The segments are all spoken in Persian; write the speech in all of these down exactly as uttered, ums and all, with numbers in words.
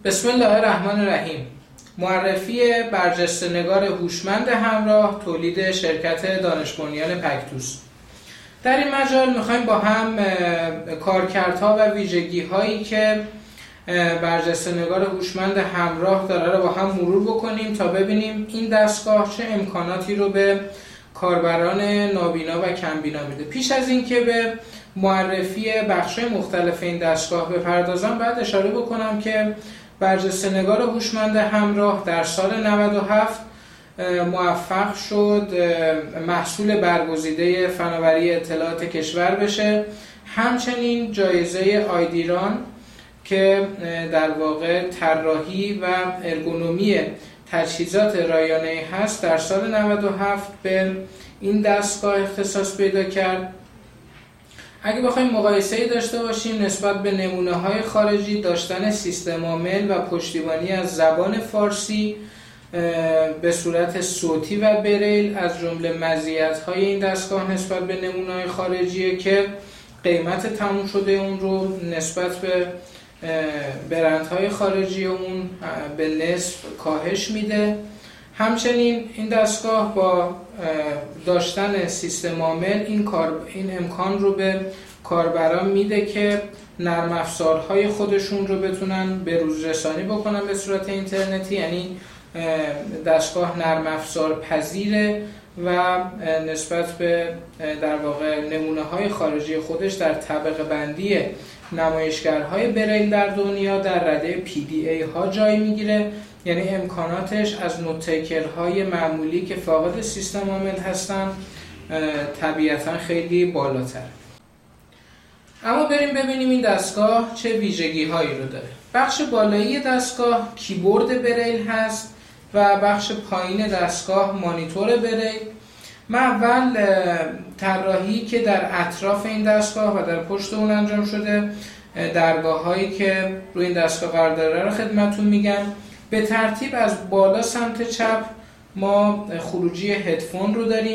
بسم الله الرحمن الرحیم. معرفی برجسته‌نگار هوشمند همراه، تولید شرکت دانش بنیان پکتوس. در این مجال میخوایم با هم کارکردها و ویژگی‌هایی که برجسته‌نگار هوشمند همراه داره رو با هم مرور بکنیم تا ببینیم این دستگاه چه امکاناتی رو به کاربران نابینا و کمبینا میده. پیش از اینکه به معرفی بخش‌های مختلف این دستگاه بپردازم، باید اشاره بکنم که برجسته‌نگار هوشمند همراه در سال نود و هفت موفق شد محصول برگزیده فناوری اطلاعات کشور بشه. همچنین جایزه آیدیران که در واقع طراحی و ارگونومی تجهیزات رایانه‌ای هست در سال نود و هفت به این دستگاه اختصاص پیدا کرد. اگه بخوایم مقایسه‌ای داشته باشیم نسبت به نمونه‌های خارجی، داشتن سیستم عامل و پشتیبانی از زبان فارسی به صورت صوتی و بریل از جمله مزیت‌های این دستگاه نسبت به نمونه‌های خارجیه که قیمت تموم شده اون رو نسبت به برندهای خارجی اون به نصف کاهش میده. همچنین این دستگاه با داشتن سیستم عامل این کار این امکان رو به کاربران میده که نرم افزارهای خودشون رو بتونن به روز رسانی بکنن به صورت اینترنتی، یعنی دستگاه نرم افزار پذیره و نسبت به در واقع نمونه‌های خارجی خودش در طبقه بندی نمایشگرهای بریل در دنیا در رده پی دی ای ها جای میگیره، یعنی امکاناتش از نوت‌تیکرهای معمولی که فاقد سیستم عامل هستن طبیعتا خیلی بالاتر. اما بریم ببینیم این دستگاه چه ویژگی هایی رو داره. بخش بالایی دستگاه کیبورد بریل هست و بخش پایین دستگاه مانیتور بریل. من اول طراحی که در اطراف این دستگاه و در پشت اون انجام شده، درگاه هایی که روی این دستگاه قرار داره رو خدمتتون میگم. به ترتیب از بالا سمت چپ ما خروجی هدفون رو داریم،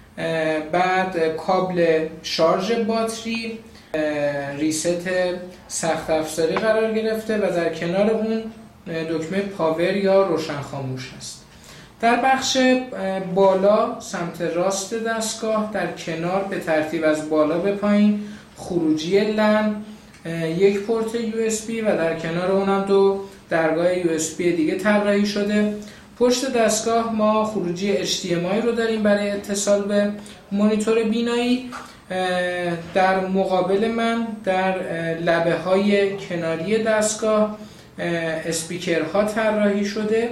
بعد کابل شارژ باتری، ریست سخت افزاری قرار گرفته و در کنار اون دکمه پاور یا روشن خاموش هست. در بخش بالا سمت راست دستگاه در کنار به ترتیب از بالا به پایین خروجی لن، یک پورت یو اس بی و در کنار اونم دو درگاه یو اس بی دیگه طراحی شده. پشت دستگاه ما خروجی اچ دی ام آی رو داریم برای اتصال به مانیتور بینایی. در مقابل من در لبه های کناری دستگاه اسپیکرها طراحی شده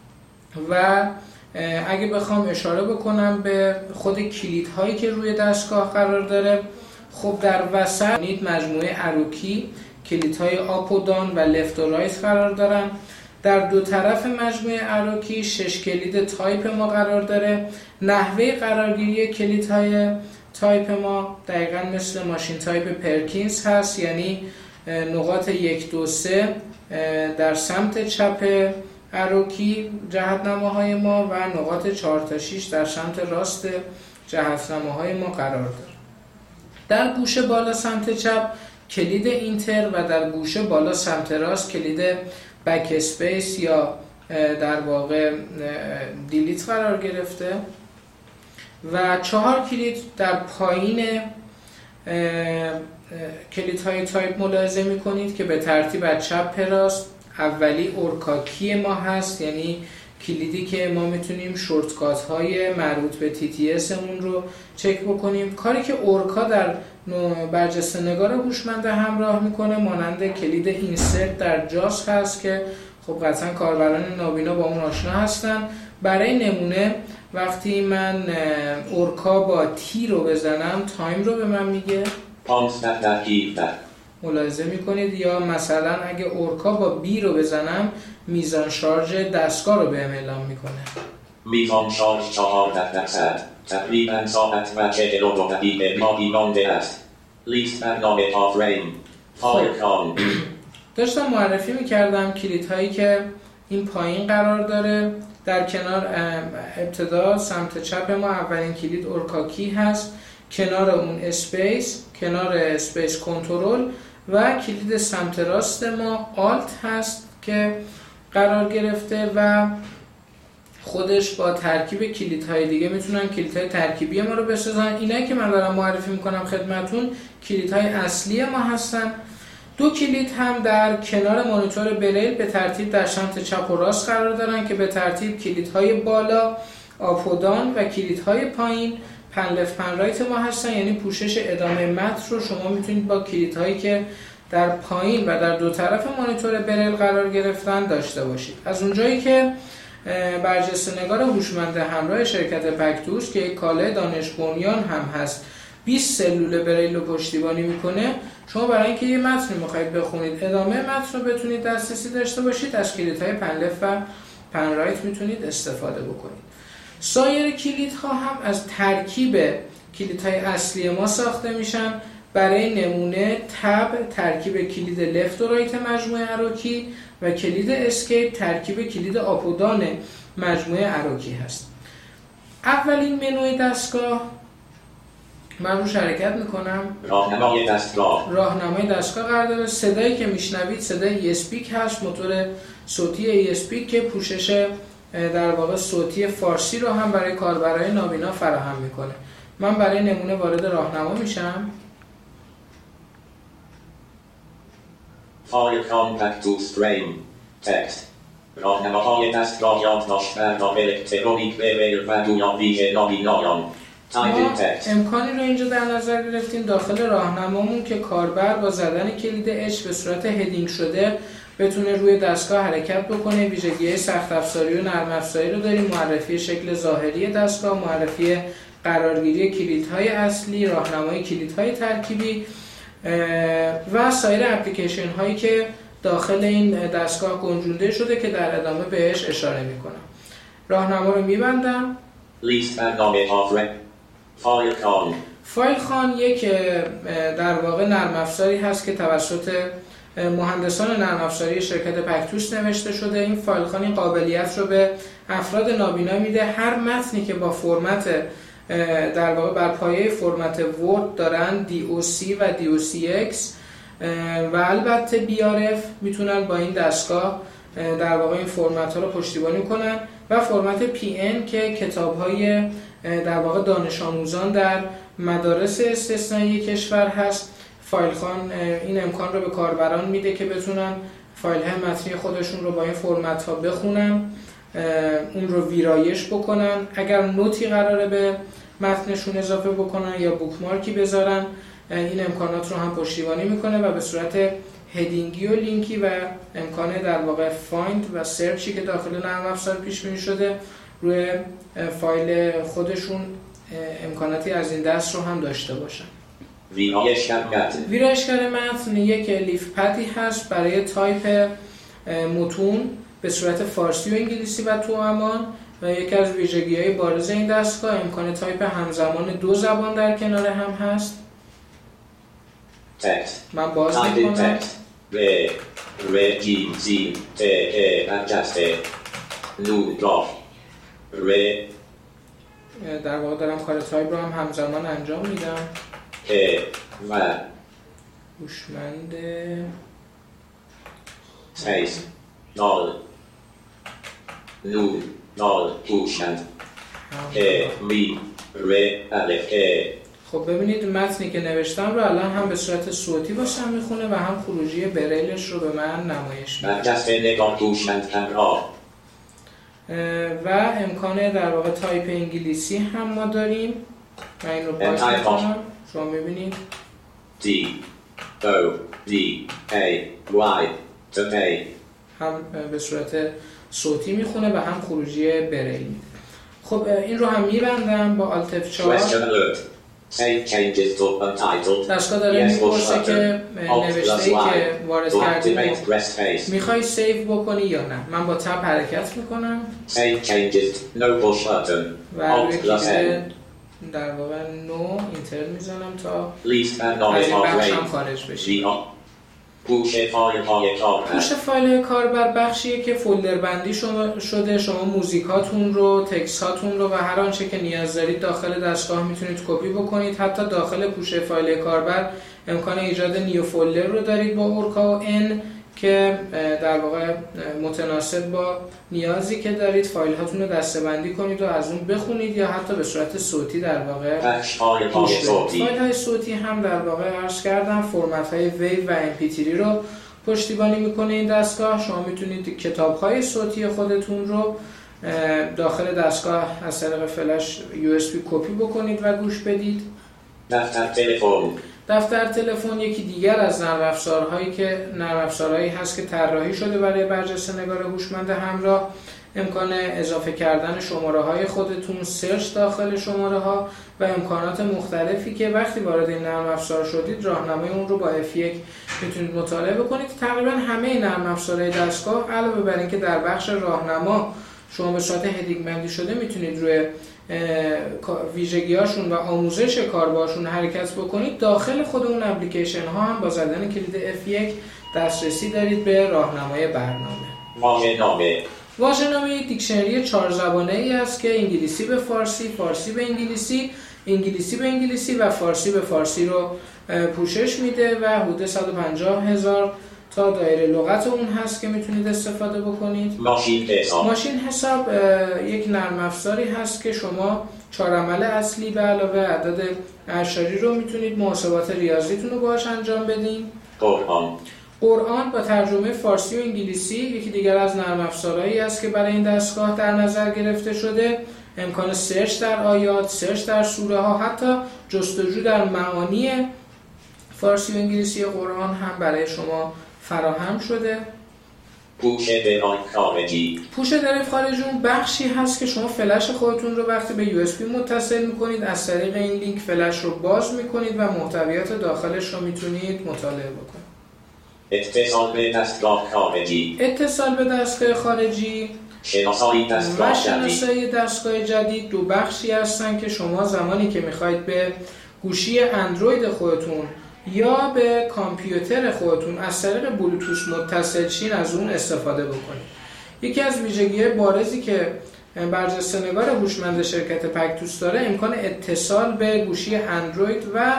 و اگه بخوام اشاره بکنم به خود کلیدهایی که روی دستگاه قرار داره، خب در وسط مجموعه اروکی کلیدهای آپ و دان و لفت و رایت قرار دارن. در دو طرف مجموعه اروکی شش کلید تایپ ما قرار داره. نحوه قرارگیری کلیدهای تایپ ما دقیقاً مثل ماشین تایپ پرکینز هست، یعنی نقاط یک دو سه در سمت چپ اروکی جهت‌نماهای ما و نقاط چهار تا شش در سمت راست جهت‌نماهای ما قرار داره. در گوشه بالا سمت چپ کلید اینتر و در گوشه بالا سمت راست کلید بک اسپیس یا در واقع دیلیت قرار گرفته و چهار کلید در پایین کلیدهای تایپ ملاحظه می‌کنید که به ترتیب از چپ به راست. اولی اورکا کی ما هست، یعنی کلیدی که ما میتونیم شورتکات های مربوط به تی تی اس مون رو چک بکنیم. کاری که اورکا در برجسته‌نگار هوشمند همراه میکنه مانند کلید اینسرت در جاس هست که خب قطعا کاربران نابینا با اون آشنا هستن. برای نمونه وقتی من اورکا با تی رو بزنم تایم رو به من میگه، ملاحظه میکنید، یا مثلا اگه اورکا با بی رو بزنم میزان شارژ دستگاه رو بهم اعلام میکنه. میزان شارژ چهارده درصد، تقریبا ساعت و چهل و دو دقیقه ماهی مانده است. لیست برنامه آفرین فایر کام. داشتم معرفی میکردم کلیدهایی که این پایین قرار داره. در کنار ابتدا سمت چپ ما اولین کلید اورکا کی هست، کنار اون اسپیس، کنار اسپیس کنترل و کلید سمت راست ما آلت هست که قرار گرفته و خودش با ترکیب کلیدهای دیگه میتونن کلیدهای ترکیبی ما رو بسازن. اینایی که من دارم معرفی میکنم خدمتون کلیدهای اصلی ما هستن. دو کلید هم در کنار مانیتور بریل به ترتیب در سمت چپ و راست قرار دارن که به ترتیب کلیدهای بالا آپ و دان و کلیدهای پایین پن لفت پن رایت ما هستن، یعنی پوشش ادامه متن رو شما میتونید با کلیدهایی که در پایین و در دو طرف مانیتور بریل قرار گرفتن داشته باشید. از اونجایی که برجسته‌نگار هوشمند همراه شرکت پکتوس که یک کالا دانش بنیان هم هست بیست سلول بریل رو پشتیبانی میکنه، شما برای اینکه یه متن میخواید بخونید ادامه متن رو بتونید دسترسی داشته باشید از کلیدهای پن لفت و پن رایت میتونید استفاده بکنید. سایر کلیدها هم از ترکیب کلیدهای اصلی ما ساخته میشن. برای نمونه تب ترکیب کلید لفت و رایت مجموعه اراکی و کلید اسکیپ ترکیب کلید آپ و دان مجموعه اراکی هست. اولین منوی دستگاه من روش حرکت میکنم. راهنمای دستگاه راهنمای دستگاه قرار داره. صدایی که میشنوید صدای اسپیک هست، موتور صوتی اسپیک که پوشش در واقع صوتی فارسی رو هم برای کاربرای نابینا فراهم میکنه. من برای نمونه وارد راهنما میشم. فایل کامپکتوس فریم تکست راهنماهای دستگاه یادداشت‌بردار الکترونیک بریل و دویان ویژه نابینایان. ما امکانی رو اینجا در نظر گرفتیم داخل راهنمامون که کاربر با زدن کلید اچ به صورت هدینگ شده بتونه روی دستگاه حرکت بکنه. ویژگی‌های سخت افزاری و نرم افزاری رو داریم. معرفی شکل ظاهری دستگاه، معرفی قرارگیری کلیدهای اصلی، راهنمای کلیدهای ترکیبی و سایر اپلیکیشن هایی که داخل این دستگاه گنجونده شده که در ادامه بهش اشاره میکنم. راهنما رو میبندم. لیست برنامه آفر فایل خان فایل خان یک در واقع نرم افزاری هست که توسط مهندسان نرم افزاری شرکت پکتوس نوشته شده. این فایل خان این قابلیت رو به افراد نابینا میده هر متنی که با فرمت در واقع بر پایه فرمت ورد دارن دی او سی و دی او سی ایکس و البته بی آر اف میتونن با این دستگاه در واقع این فرمت ها رو پشتیبانی کنن و فرمت پی ان که کتاب های در واقع دانش آموزان در مدارس استثنایی کشور هست. فایل خان این امکان رو به کاربران میده که بتونن فایل های متنی خودشون رو با این فرمت ها بخونن، اون رو ویرایش بکنن، اگر نوتی قراره به متنشون اضافه بکنن یا بوکمارکی بذارن این امکانات رو هم پشتیبانی میکنه و به صورت هدینگی و لینکی و امکان در واقع فایند و سرچی که داخل نرم افزار پیش بینی شده روی فایل خودشون امکاناتی از این دست رو هم داشته باشن. ویرایشگر متن ویرایشگر متن یک لیف پدی هست برای تایپ متون به صورت فارسی و انگلیسی و توامان و یکی از ویژگی‌های بارز این دستگاه امکان تایپ همزمان دو زبان در کنار هم هست. تکست من باز میکنم. ر ر جی زی ت ا برجسته نور گاف ر در واقع دارم کار تایپ رو هم همزمان انجام میدم. ا و هوشمند سپیس نال نور نال هوشمند ا می ر الف ا. خب ببینید متنی که نوشتم رو الان هم به صورت صوتی واسم میخونه و هم خروجی بریلش رو به من نمایش میده. برجسته نگاه هوشمند همراه و امکان در واقع تایپ انگلیسی هم ما داریم. من این رو باز میکنم شما میبینید D O D A Y today هم به صورت صوتی میخونه و هم خروجی بریل میده. خب این رو هم میبندم با آلت اف چهار. دستگاه داره میپرسه که نوشته‌ای که وارد کردیم میخوای سیو بکنی یا نه. من با تب حرکت میکنم و روی کلید در واقع نو اینتر میزنم تا از این بخش هم خارج بشیم. پوش فایل های کاربر پوش فایل کاربر بخشیه که فولدر بندی شده. شما موزیکاتون رو، تکست هاتون رو و هر آنچه که نیاز دارید داخل دستگاه میتونید کپی بکنید. حتی داخل پوش فایل کاربر امکان ایجاد نیو فولدر رو دارید با اورکا و ان که در واقع متناسب با نیازی که دارید فایل هاتون رو دسته‌بندی کنید و از اون بخونید یا حتی به صورت صوتی در واقع گوش بدید. فایل های صوتی هم در واقع عرض کردم فرمت های ویو و ام پی تری رو پشتیبانی میکنه این دستگاه. شما میتونید کتاب های صوتی خودتون رو داخل دستگاه از طریق فلش یو اس بی کپی بکنید و گوش بدید. دفتر تلفن دفتر تلفن یکی دیگر از نرم افزارهایی که نرم افزارهایی هست که طراحی شده برای برجسته نگار هوشمند همراه. امکان اضافه کردن شماره های خودتون، سرچ داخل شماره ها و امکانات مختلفی که وقتی وارد این نرم افزار شدید راهنمای اون رو با اف یک میتونید مطالعه بکنید. تقریبا همه نرم افزارهای دستگاه علاوه بر اینکه در بخش راهنما شما به صورت هدینگ بندی شده میتونید روی ویژگی‌هاشون و آموزش کار باشون حرکت بکنید، داخل خود اون اپلیکیشن ها هم با زدن کلید اف یک دسترسی دارید به راهنمای برنامه. واژه‌نامه واژه‌نامه دیکشنری چهار زبانه ای است که انگلیسی به فارسی، فارسی به انگلیسی، انگلیسی به انگلیسی و فارسی به فارسی رو پوشش میده و حدود صد و پنجاه هزار تا دایره لغت اون هست که میتونید استفاده بکنید. ماشین حساب ماشین حساب یک نرم افزاری هست که شما چهار عمل اصلی به علاوه عدد اعشاری رو میتونید محاسبات ریاضیتون رو باهاش انجام بدین. قرآن قرآن با ترجمه فارسی و انگلیسی یکی دیگر از نرم افزارهایی است که برای این دستگاه در نظر گرفته شده. امکان سرچ در آیات، سرچ در سوره ها، حتی جستجو در معانی فارسی و انگلیسی قرآن هم برای شما فراهم شده. پوش دریو خارجی پوش دریو خارجی اون بخشی هست که شما فلش خودتون رو وقتی به یو اس بی متصل میکنید از طریق این لینک فلش رو باز میکنید و محتویات داخلش رو میتونید مطالعه بکنید. اتصال به دستگاه خارجی اتصال به دستگاه خارجی شناسایی دستگاه و شناسایی دستگاه جدید دو بخشی هستن که شما زمانی که میخواید به گوشی اندروید خودتون یا به کامپیوتر خودتون از طریق بلوتوث متصل شین از اون استفاده بکنید. یکی از ویژگی‌های بارزی که برجسته نگار هوشمند شرکت پکتوس داره امکان اتصال به گوشی اندروید و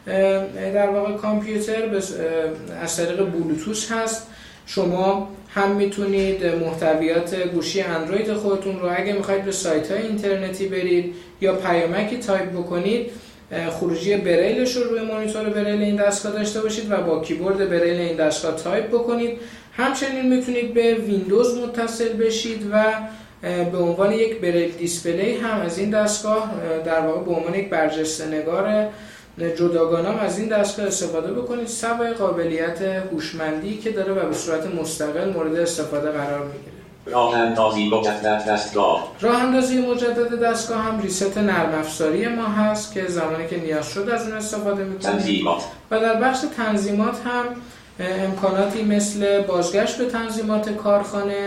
در واقع کامپیوتر از طریق بلوتوث هست. شما هم میتونید محتویات گوشی اندروید خودتون رو اگه میخواید به سایت‌های اینترنتی برید یا پیامکی تایپ بکنید خروجی بریلش رو روی مانیتور بریل این دستگاه داشته باشید و با کیبورد بریل این دستگاه تایپ بکنید. همچنین میتونید به ویندوز متصل بشید و به عنوان یک بریل دیسپلی هم از این دستگاه در واقع به عنوان یک برجسته نگار جداگانه از این دستگاه استفاده بکنید. سوای قابلیت هوشمندی که داره و به صورت مستقل مورد استفاده قرار میگیره. راه اندازی مجدد دستگاه راه اندازی مجدد دستگاه هم ریست نرم افزاری ما هست که زمانی که نیاز شد از اون استفاده میکنید. تنظیمات و در بخش تنظیمات هم امکاناتی مثل بازگشت به تنظیمات کارخانه،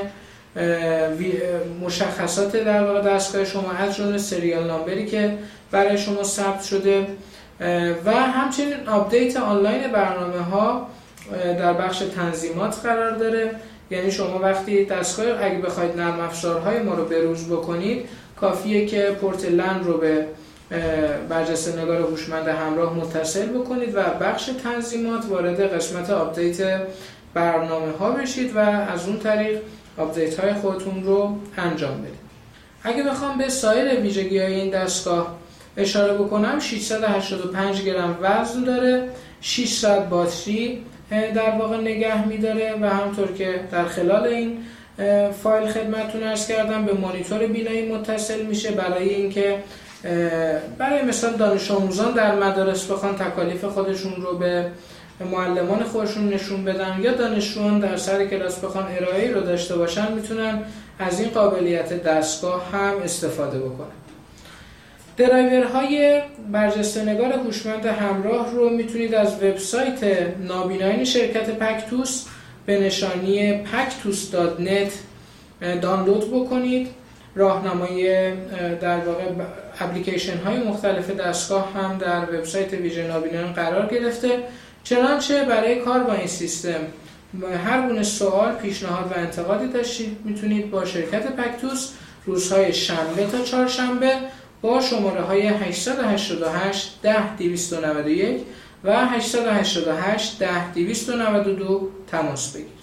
مشخصات در واقع دستگاه شما از جمله سریال نامبری که برای شما ثبت شده و همچنین آپدیت آنلاین برنامه ها در بخش تنظیمات قرار داره. یعنی شما وقتی دستگاه اگه بخواید نرم افزارهای ما رو بروز بکنید کافیه که پورت لن رو به برجسته نگار هوشمند همراه متصل بکنید و بخش تنظیمات وارد قسمت آپدیت برنامه ها بشید و از اون طریق آپدیت های خودتون رو انجام بدید. اگه بخوام به سایر ویژگی های این دستگاه اشاره بکنم ششصد و هشتاد و پنج گرم وزن داره، ششصد باتری در واقع نگه میداره و همطور که در خلال این فایل خدمتتون عرض کردم به مانیتور بینایی متصل میشه برای اینکه برای مثلا دانش آموزان در مدارس بخوان تکالیف خودشون رو به معلمان خودشون نشون بدن یا دانشجویان در سر کلاس بخوان ارائه‌ای رو داشته باشن میتونن از این قابلیت دستگاه هم استفاده بکنن. درایورهای برجسته نگار هوشمند همراه رو میتونید از وبسایت نابینایان شرکت پکتوس به نشانی پکتوس دات نت دانلود بکنید. راهنمای در واقع اپلیکیشن های مختلف دستگاه هم در وبسایت ویژه نابینایان قرار گرفته. چنانچه برای کار با این سیستم هر گونه سوال، پیشنهاد و انتقادی داشتید میتونید با شرکت پکتوس روزهای شنبه تا چهارشنبه با شماره های هشتصد و هشتاد و هشت ده دویست و نود و یک و هشتصد و هشتاد و هشت ده دویست و نود و دو تماس بگیرید.